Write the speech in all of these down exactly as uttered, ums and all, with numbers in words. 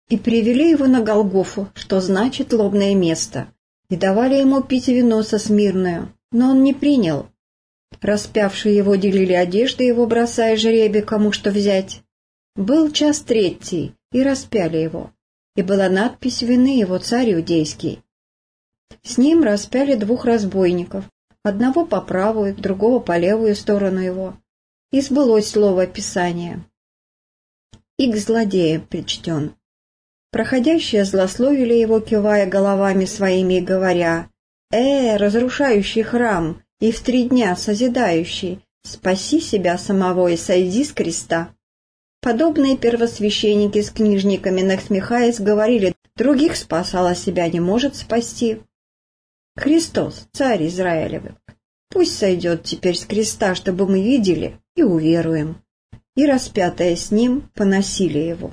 И привели его на Голгофу, что значит лобное место, и давали ему пить вино со смирною, но он не принял. Распявшие его делили одежды его, бросая жребий, кому что взять. Был час третий, и распяли его, и была надпись вины его царь иудейский. С ним распяли двух разбойников, одного по правую, другого по левую сторону его. И сбылось слово Писания. И к злодеям причтен. Проходящие злословили его, кивая головами своими и говоря: «Э, разрушающий храм и в три дня созидающий, спаси себя самого и сойди с креста». Подобные первосвященники с книжниками, насмехаясь, говорили: других спасал, а себя не может спасти. Христос, царь Израилев, пусть сойдет теперь с креста, чтобы мы видели и уверуем. И распятые с ним поносили его.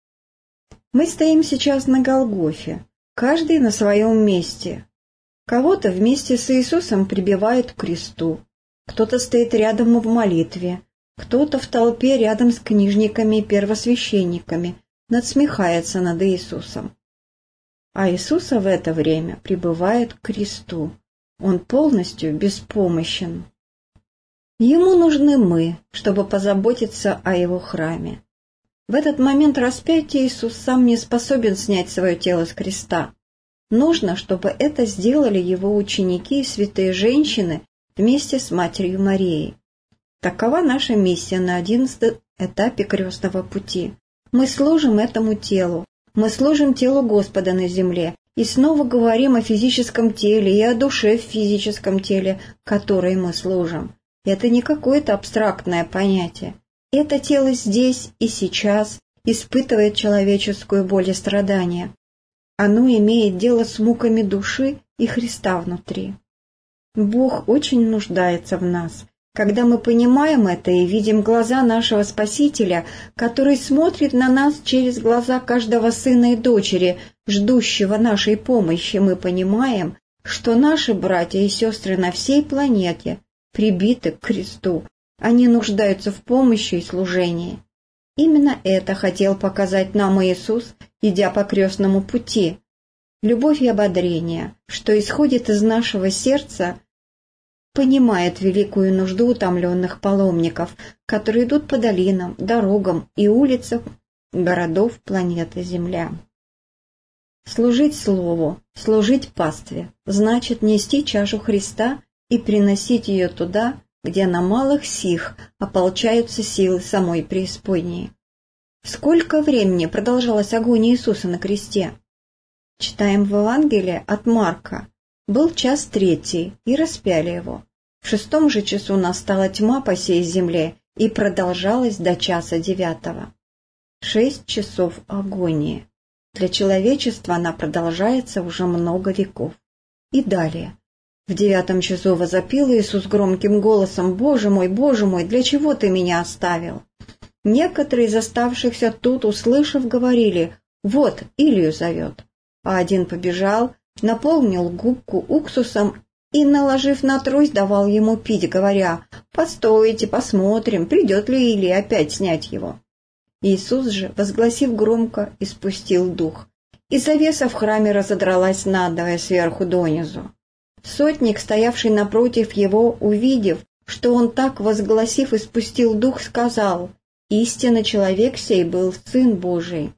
Мы стоим сейчас на Голгофе, каждый на своем месте. Кого-то вместе с Иисусом прибивают к кресту, кто-то стоит рядом в молитве, кто-то в толпе рядом с книжниками и первосвященниками, надсмехается над Иисусом. А Иисуса в это время прибывает к кресту. Он полностью беспомощен. Ему нужны мы, чтобы позаботиться о его храме. В этот момент распятия Иисус сам не способен снять свое тело с креста. Нужно, чтобы это сделали его ученики и святые женщины вместе с Матерью Марией. Такова наша миссия на одиннадцатом этапе крестного пути. Мы служим этому телу, мы служим телу Господа на земле, и снова говорим о физическом теле и о душе в физическом теле, которой мы служим. Это не какое-то абстрактное понятие. Это тело здесь и сейчас испытывает человеческую боль и страдания. Оно имеет дело с муками души и Христа внутри. Бог очень нуждается в нас, когда мы понимаем это и видим глаза нашего Спасителя, который смотрит на нас через глаза каждого сына и дочери, ждущего нашей помощи. Мы понимаем, что наши братья и сестры на всей планете прибиты к кресту. Они нуждаются в помощи и служении. Именно это хотел показать нам Иисус, идя по крестному пути. Любовь и ободрение, что исходит из нашего сердца, понимает великую нужду утомленных паломников, которые идут по долинам, дорогам и улицам городов планеты Земля. Служить Слову, служить пастве, значит нести чашу Христа и приносить ее туда, где на малых сих ополчаются силы самой преисподней. Сколько времени продолжалась агония Иисуса на кресте? Читаем в Евангелии от Марка. Был час третий, и распяли его. В шестом же часу настала тьма по сей земле, и продолжалась до часа девятого. Шесть часов агонии. Для человечества она продолжается уже много веков. И далее. В девятом часу возопил Иисус громким голосом: «Боже мой, Боже мой, для чего ты меня оставил?» Некоторые из оставшихся тут, услышав, говорили: «Вот, Илию зовет». А один побежал, наполнил губку уксусом и, наложив на трость, давал ему пить, говоря: «Постойте, посмотрим, придет ли Илия опять снять его». Иисус же, возгласив громко, испустил дух, и завеса в храме разодралась надвое сверху донизу. Сотник, стоявший напротив его, увидев, что он так, возгласив, испустил дух, сказал: «Истинно человек сей был Сын Божий».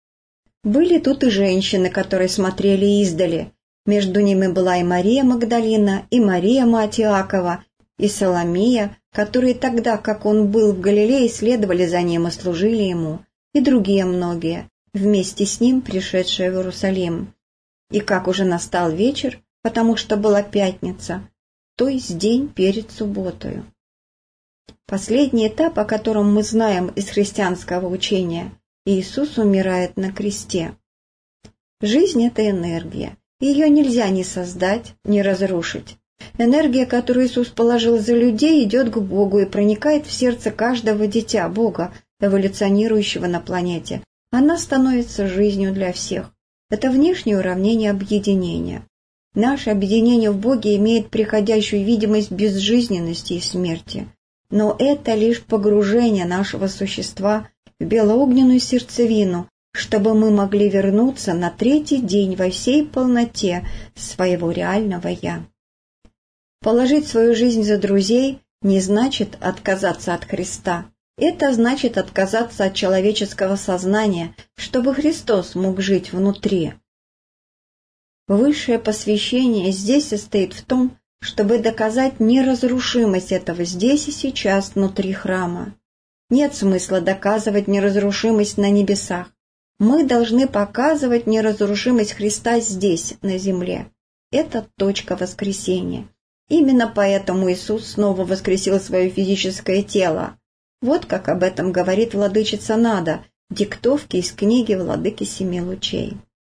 Были тут и женщины, которые смотрели издали. Между ними была и Мария Магдалина, и Мария мать Иакова, и Соломия, которые тогда, как он был в Галилее, следовали за ним и служили ему, и другие многие, вместе с ним пришедшие в Иерусалим. И как уже настал вечер, потому что была пятница, то есть день перед субботою. Последний этап, о котором мы знаем из христианского учения: Иисус умирает на кресте. Жизнь — это энергия. Ее нельзя ни создать, ни разрушить. Энергия, которую Иисус положил за людей, идет к Богу и проникает в сердце каждого дитя Бога, эволюционирующего на планете. Она становится жизнью для всех. Это внешнее уравнение объединения. Наше объединение в Боге имеет приходящую видимость безжизненности и смерти. Но это лишь погружение нашего существа в белоогненную сердцевину, чтобы мы могли вернуться на третий день во всей полноте своего реального «я». Положить свою жизнь за друзей не значит отказаться от Христа. Это значит отказаться от человеческого сознания, чтобы Христос мог жить внутри. Высшее посвящение здесь состоит в том, чтобы доказать неразрушимость этого здесь и сейчас внутри храма. Нет смысла доказывать неразрушимость на небесах. Мы должны показывать неразрушимость Христа здесь, на земле. Это точка воскресения. Именно поэтому Иисус снова воскресил свое физическое тело. Вот как об этом говорит владычица Нада в диктовке из книги «Владыки семи лучей».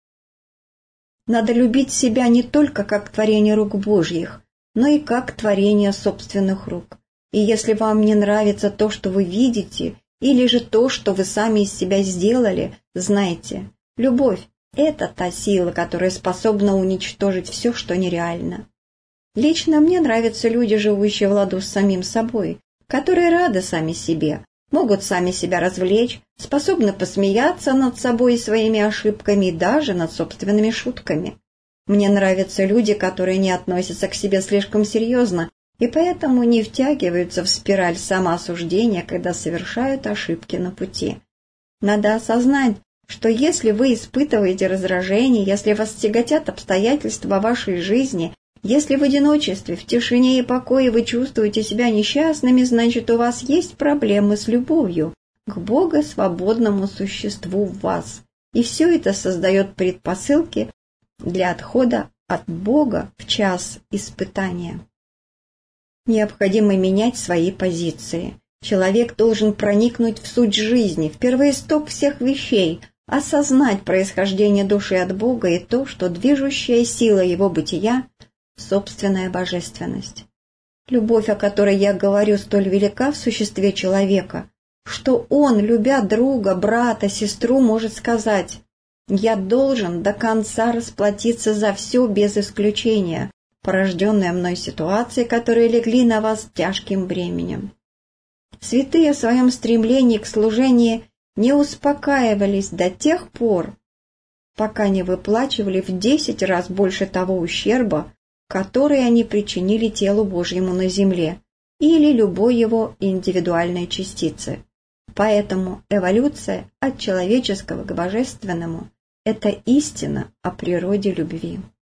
Надо любить себя не только как творение рук Божьих, но и как творение собственных рук. И если вам не нравится то, что вы видите, или же то, что вы сами из себя сделали, знайте, любовь – это та сила, которая способна уничтожить все, что нереально. Лично мне нравятся люди, живущие в ладу с самим собой, которые рады сами себе, могут сами себя развлечь, способны посмеяться над собой и своими ошибками и даже над собственными шутками. Мне нравятся люди, которые не относятся к себе слишком серьезно и поэтому не втягиваются в спираль самоосуждения, когда совершают ошибки на пути. Надо осознать, что если вы испытываете раздражение, если вас тяготят обстоятельства вашей жизни, если в одиночестве, в тишине и покое вы чувствуете себя несчастными, значит, у вас есть проблемы с любовью к богосвободному существу в вас. И все это создает предпосылки для отхода от Бога в час испытания. Необходимо менять свои позиции. Человек должен проникнуть в суть жизни, в первоисток всех вещей, осознать происхождение души от Бога и то, что движущая сила его бытия – собственная божественность. Любовь, о которой я говорю, столь велика в существе человека, что он, любя друга, брата, сестру, может сказать: «Я должен до конца расплатиться за все без исключения, порожденные мной ситуации, которые легли на вас тяжким бременем». Святые в своем стремлении к служению не успокаивались до тех пор, пока не выплачивали в десять раз больше того ущерба, который они причинили телу Божьему на земле или любой его индивидуальной частице. Поэтому эволюция от человеческого к божественному – это истина о природе любви.